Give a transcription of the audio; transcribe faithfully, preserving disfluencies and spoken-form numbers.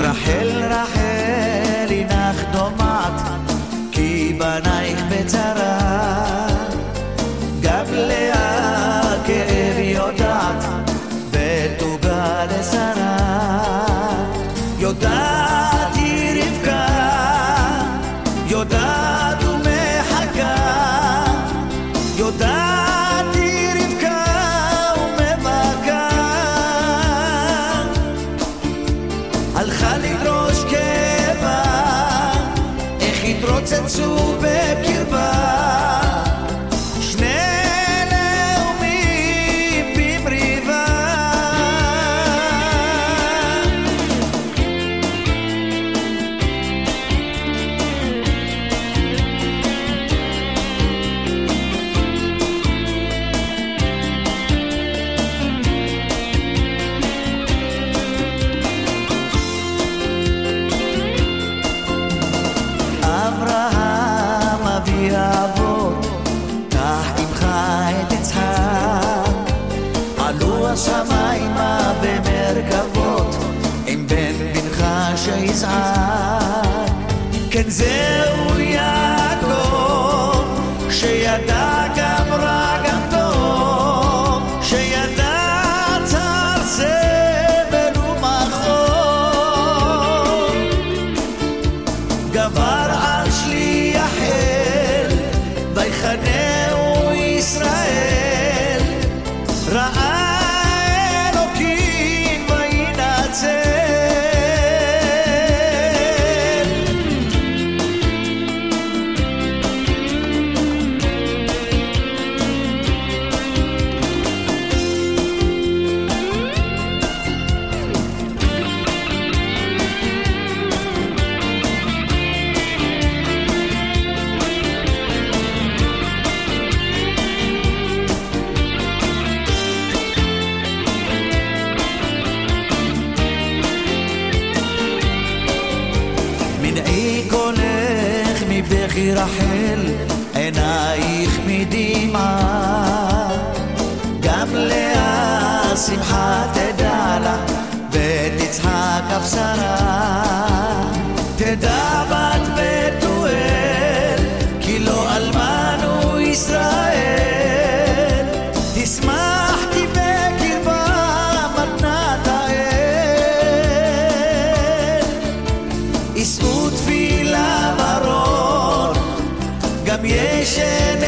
רחל רחל הנך דומעת כי בנייך בצרה גם לאה כאב יודעת ותוגה לשרה יודעת היא רבקה יודעת ומחכה יודעת היא רבקה ומבכה הלכה לדרוש קרבה איך התרוצצו בקרבה שני לאומים במריבה אברהם אבי אבות קח עמך את יצחק עלו השמיימה במרכבות עם בן בנך שיצחק כן זהו יעקב שידע גם רע גם טוב שידע צער סבל ומחור גבר על שליח אל ויחנהו ישראל ראה אלוקים וינצל מנעי קולך מבכי רחל עינייך מדמעה גם לאה שמחה תדע לה ותצחק אבשרה תדע בת בתואל כי לא אלמנו ישראל תשמח כי בקרבה מתנת האל ישאו תפילה ברון גם ישן